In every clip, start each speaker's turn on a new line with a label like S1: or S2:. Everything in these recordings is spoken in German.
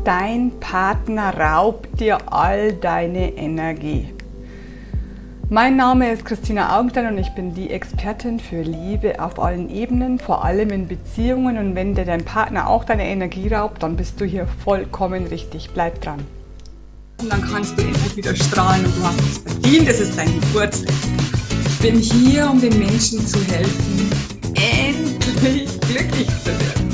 S1: dein Partner raubt dir all deine Energie. Mein Name ist Christina Augenstein und ich bin die Expertin für Liebe auf allen Ebenen, vor allem in Beziehungen. Und wenn dir dein Partner auch deine Energie raubt, dann bist du hier vollkommen richtig. Bleib dran. Und dann kannst du endlich wieder strahlen und du hast es verdient. Es ist dein Geburtstag. Ich bin hier, um den Menschen zu helfen, endlich glücklich zu werden.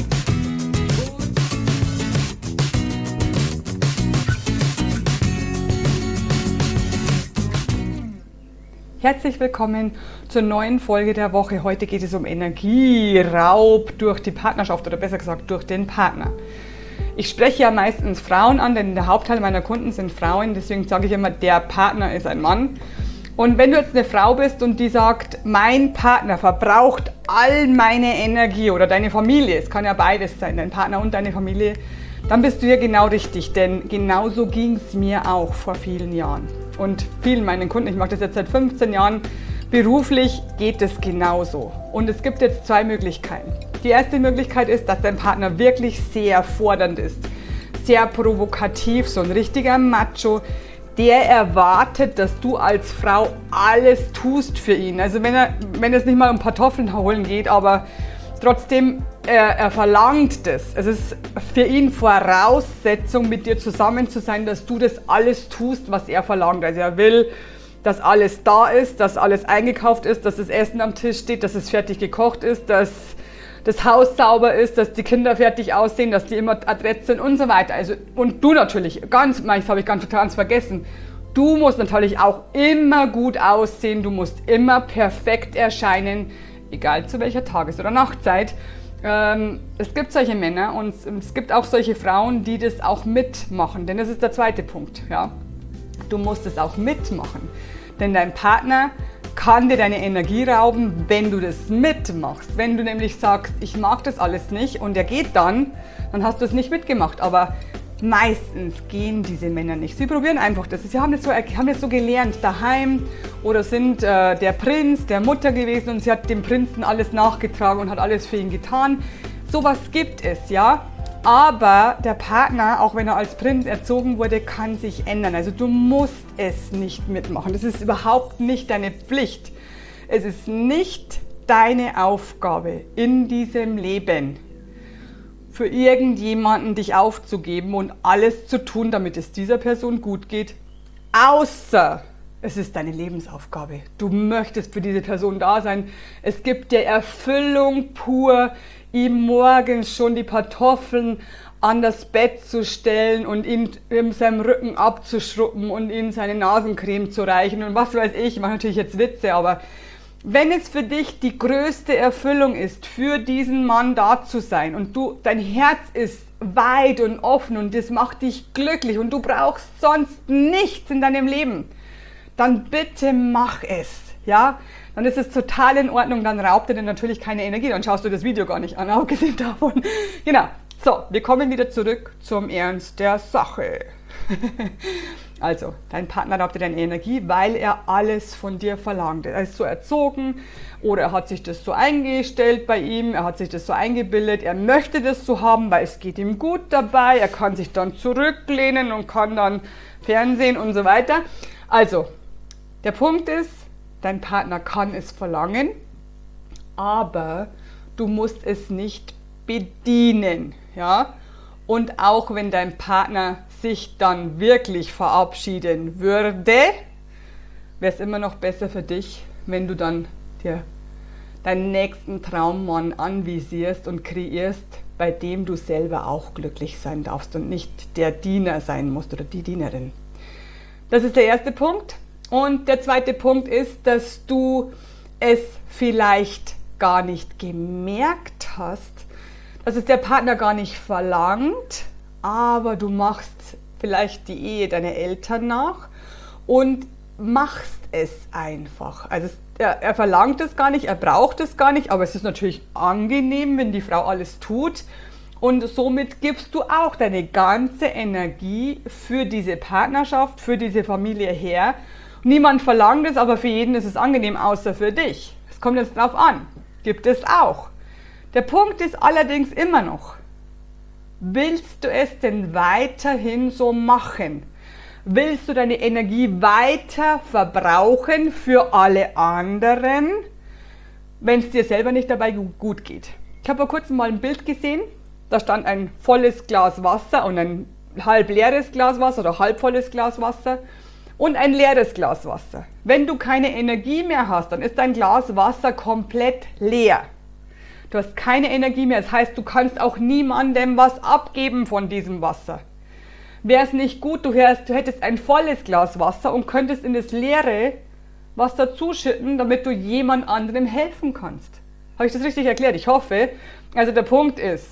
S1: Herzlich willkommen zur neuen Folge der Woche. Heute geht es um Energieraub durch die Partnerschaft oder besser gesagt durch den Partner. Ich spreche ja meistens Frauen an, denn der Hauptteil meiner Kunden sind Frauen. Deswegen sage ich immer, der Partner ist ein Mann. Und wenn du jetzt eine Frau bist und die sagt, mein Partner verbraucht all meine Energie oder deine Familie, es kann ja beides sein, dein Partner und deine Familie, dann bist du hier genau richtig, denn genauso ging es mir auch vor vielen Jahren. Und vielen meinen Kunden, ich mache das jetzt seit 15 Jahren, beruflich geht es genauso. Und es gibt jetzt zwei Möglichkeiten. Die erste Möglichkeit ist, dass dein Partner wirklich sehr fordernd ist, sehr provokativ, so ein richtiger Macho, der erwartet, dass du als Frau alles tust für ihn. Also wenn es nicht mal um Kartoffeln holen geht, aber trotzdem, er verlangt das. Es ist für ihn Voraussetzung, mit dir zusammen zu sein, dass du das alles tust, was er verlangt. Also er will, dass alles da ist, dass alles eingekauft ist, dass das Essen am Tisch steht, dass es fertig gekocht ist, dass das Haus sauber ist, dass die Kinder fertig aussehen, dass die immer adrett sind und so weiter. Also, und du natürlich, das habe ich ganz vergessen, du musst natürlich auch immer gut aussehen, du musst immer perfekt erscheinen, egal zu welcher Tages- oder Nachtzeit. Es gibt solche Männer und es gibt auch solche Frauen, die das auch mitmachen, denn das ist der zweite Punkt. Ja? Du musst es auch mitmachen, denn dein Partner kann dir deine Energie rauben, wenn du das mitmachst. Wenn du nämlich sagst, ich mag das alles nicht und er geht dann hast du es nicht mitgemacht. Aber meistens gehen diese Männer nicht. Sie probieren einfach das. Sie haben das so gelernt daheim oder sind der Prinz der Mutter gewesen und sie hat dem Prinzen alles nachgetragen und hat alles für ihn getan. Sowas gibt es, ja. Aber der Partner, auch wenn er als Prinz erzogen wurde, kann sich ändern. Also du musst es nicht mitmachen. Das ist überhaupt nicht deine Pflicht. Es ist nicht deine Aufgabe in diesem Leben, für irgendjemanden dich aufzugeben und alles zu tun, damit es dieser Person gut geht, außer es ist deine Lebensaufgabe. Du möchtest für diese Person da sein. Es gibt dir Erfüllung pur, ihm morgens schon die Kartoffeln an das Bett zu stellen und ihn in seinem Rücken abzuschruppen und ihm seine Nasencreme zu reichen und was weiß ich mache natürlich jetzt Witze, aber wenn es für dich die größte Erfüllung ist, für diesen Mann da zu sein und dein Herz ist weit und offen und das macht dich glücklich und du brauchst sonst nichts in deinem Leben, dann bitte mach es, ja? Dann ist es total in Ordnung, dann raubt er dir natürlich keine Energie, dann schaust du das Video gar nicht an, abgesehen davon. Genau, so, wir kommen wieder zurück zum Ernst der Sache. Also, dein Partner raubt dir deine Energie, weil er alles von dir verlangt. Er ist so erzogen oder er hat sich das so eingestellt bei ihm, er hat sich das so eingebildet, er möchte das so haben, weil es geht ihm gut dabei, er kann sich dann zurücklehnen und kann dann Fernsehen und so weiter. Also, der Punkt ist, dein Partner kann es verlangen, aber du musst es nicht bedienen, ja? Und auch wenn dein Partner sich dann wirklich verabschieden würde, wäre es immer noch besser für dich, wenn du dann dir deinen nächsten Traummann anvisierst und kreierst, bei dem du selber auch glücklich sein darfst und nicht der Diener sein musst oder die Dienerin. Das ist der erste Punkt. Und der zweite Punkt ist, dass du es vielleicht gar nicht gemerkt hast, dass es der Partner gar nicht verlangt, aber du machst vielleicht die Ehe deiner Eltern nach und machst es einfach. Also er verlangt es gar nicht, er braucht es gar nicht, aber es ist natürlich angenehm, wenn die Frau alles tut und somit gibst du auch deine ganze Energie für diese Partnerschaft, für diese Familie her. Niemand verlangt es, aber für jeden ist es angenehm, außer für dich. Es kommt jetzt drauf an, gibt es auch. Der Punkt ist allerdings immer noch, Willst du es denn weiterhin so machen? Willst du deine Energie weiter verbrauchen für alle anderen, wenn es dir selber nicht dabei gut geht? Ich habe vor kurzem mal ein Bild gesehen, da stand ein volles Glas Wasser und ein halb leeres Glas Wasser oder halb volles Glas Wasser und ein leeres Glas Wasser. Wenn du keine Energie mehr hast, dann ist dein Glas Wasser komplett leer. Du hast keine Energie mehr, das heißt, du kannst auch niemandem was abgeben von diesem Wasser. Wäre es nicht gut, du hättest ein volles Glas Wasser und könntest in das leere was dazuschütten, damit du jemand anderem helfen kannst. Habe ich das richtig erklärt? Ich hoffe. Also der Punkt ist,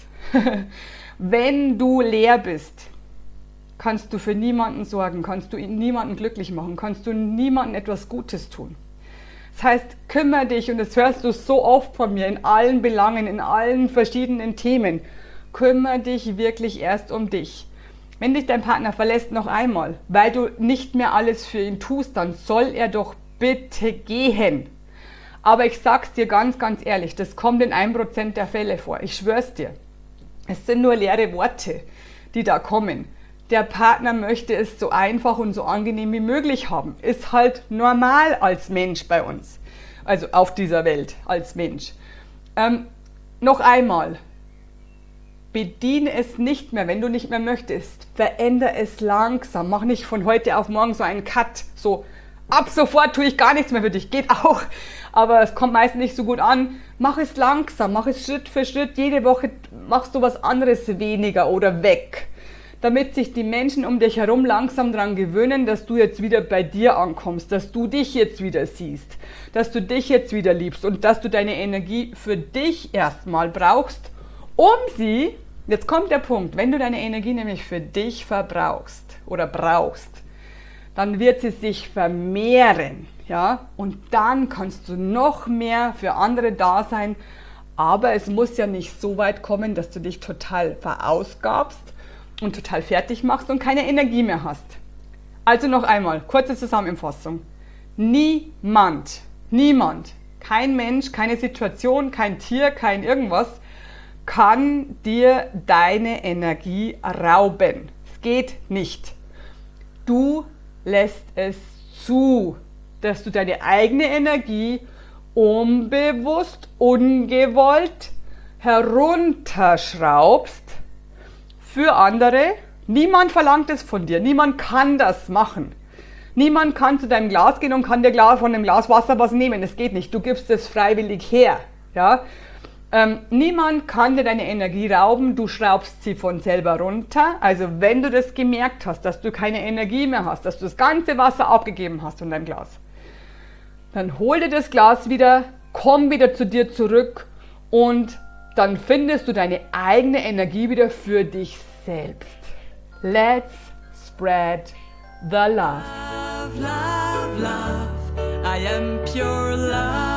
S1: wenn du leer bist, kannst du für niemanden sorgen, kannst du niemanden glücklich machen, kannst du niemandem etwas Gutes tun. Das heißt, kümmere dich, und das hörst du so oft von mir, in allen Belangen, in allen verschiedenen Themen, kümmere dich wirklich erst um dich. Wenn dich dein Partner verlässt noch einmal, weil du nicht mehr alles für ihn tust, dann soll er doch bitte gehen. Aber ich sag's dir ganz, ganz ehrlich, das kommt in 1% der Fälle vor. Ich schwör's dir. Es sind nur leere Worte, die da kommen. Der Partner möchte es so einfach und so angenehm wie möglich haben. Ist halt normal als Mensch bei uns. Also auf dieser Welt als Mensch. Noch einmal. Bediene es nicht mehr, wenn du nicht mehr möchtest. Verändere es langsam. Mach nicht von heute auf morgen so einen Cut. So, ab sofort tue ich gar nichts mehr für dich. Geht auch, aber es kommt meistens nicht so gut an. Mach es langsam, mach es Schritt für Schritt. Jede Woche machst du was anderes weniger oder weg. Damit sich die Menschen um dich herum langsam daran gewöhnen, dass du jetzt wieder bei dir ankommst, dass du dich jetzt wieder siehst, dass du dich jetzt wieder liebst und dass du deine Energie für dich erstmal brauchst, um sie, jetzt kommt der Punkt, wenn du deine Energie nämlich für dich verbrauchst oder brauchst, dann wird sie sich vermehren, ja, und dann kannst du noch mehr für andere da sein, aber es muss ja nicht so weit kommen, dass du dich total verausgabst und total fertig machst und keine Energie mehr hast. Also noch einmal, kurze Zusammenfassung. Niemand, kein Mensch, keine Situation, kein Tier, kein irgendwas kann dir deine Energie rauben. Es geht nicht. Du lässt es zu, dass du deine eigene Energie unbewusst, ungewollt herunterschraubst für andere. Niemand verlangt es von dir, niemand kann das machen. Niemand kann zu deinem Glas gehen und kann dir von dem Glas Wasser was nehmen. Das geht nicht, du gibst es freiwillig her. Ja? Niemand kann dir deine Energie rauben, du schraubst sie von selber runter. Also wenn du das gemerkt hast, dass du keine Energie mehr hast, dass du das ganze Wasser abgegeben hast von deinem Glas, dann hol dir das Glas wieder, komm wieder zu dir zurück und dann findest du deine eigene Energie wieder für dich selbst. Let's spread the love.
S2: Love, love, love. I am pure love.